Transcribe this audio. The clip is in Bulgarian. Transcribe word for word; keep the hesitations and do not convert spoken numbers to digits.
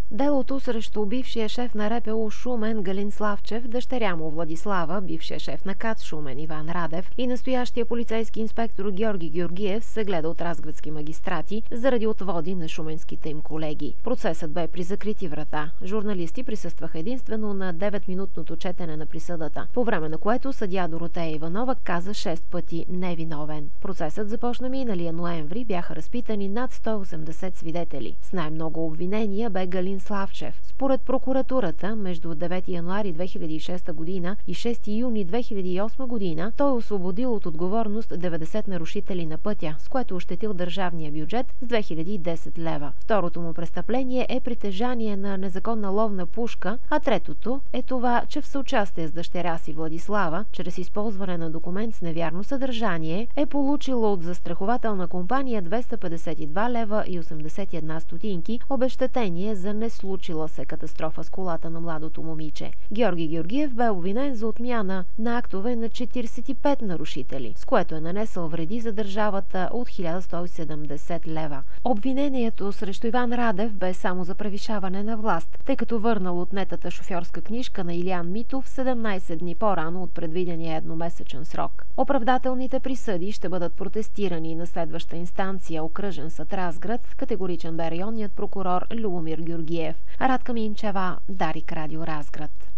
Делото срещу бившия шеф на РПУ Шумен Галин Славчев, дъщеря му Владислава, бившия шеф на КАТ Шумен Иван Радев и настоящия полицейски инспектор Георги Георгиев се гледа от разградски магистрати заради отводи на шуменските им колеги. Процесът бе при закрити врата. Журналисти присъстваха единствено на деветминутното четене на присъдата, по време на което съдия Доротея Иванова каза шест пъти невиновен. Процесът започна миналия ноември, бяха разпитани над сто и осемдесет свидетели. С най-много обвинения бе Галин Славчев. Според прокуратурата, между девети януари две хиляди и шеста година и шести юни две хиляди и осма година той освободил от отговорност деветдесет нарушители на пътя, с което ощетил държавния бюджет с две хиляди и десет лева. Второто му престъпление е притежание на незаконна ловна пушка, а третото е това, че в съучастие с дъщеря си Владислава, чрез използване на документ с невярно съдържание, е получило от застрахователна компания двеста петдесет и два лева и осемдесет и една стотинки обезщетение за неслучила се катастрофа с колата на младото момиче. Георги Георгиев бе обвинен за отмяна на актове на четиридесет и пет нарушители, с което е нанесъл вреди за държавата от хиляда сто и седемдесет лева. Обвинението срещу Иван Радев бе само за превишаване на власт, тъй като върнал отнетата шофьорска книжка на Илиян Митов седемнадесет дни по-рано от предвидения едномесечен срок. Оправдателните присъди ще бъдат протестирани на следваща инстанция, окръжен съд Разград. Категоричен бе районният прокурор Любомир Георгиев. Радка Минчева, Дарик Радио Разград.